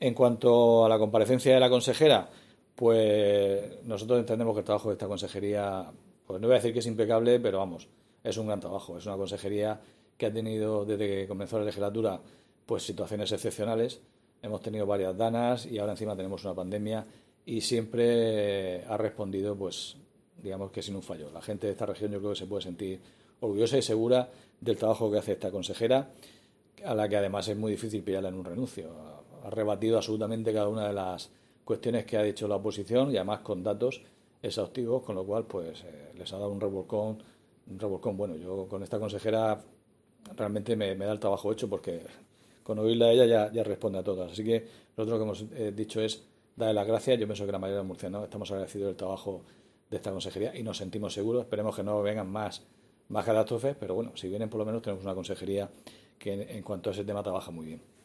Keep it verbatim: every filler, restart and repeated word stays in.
En cuanto a la comparecencia de la consejera, pues nosotros entendemos que el trabajo de esta consejería, pues no voy a decir que es impecable, pero vamos, es un gran trabajo. Es una consejería que ha tenido desde que comenzó la legislatura, pues situaciones excepcionales. Hemos tenido varias danas y ahora encima tenemos una pandemia y siempre ha respondido, pues, digamos que sin un fallo. La gente de esta región yo creo que se puede sentir orgullosa y segura del trabajo que hace esta consejera, a la que además es muy difícil pillarla en un renuncio. Ha rebatido absolutamente cada una de las cuestiones que ha dicho la oposición y además con datos exhaustivos, con lo cual pues eh, les ha dado un revolcón, un revolcón bueno. Yo con esta consejera realmente me, me da el trabajo hecho porque con oírla a ella ya, ya responde a todas. Así que lo otro que hemos eh, dicho es darle las gracias. Yo pienso que la mayoría de los murcianos estamos agradecidos del trabajo de esta consejería y nos sentimos seguros. Esperemos que no vengan más, más catástrofes, pero bueno, si vienen por lo menos tenemos una consejería que en, en cuanto a ese tema trabaja muy bien.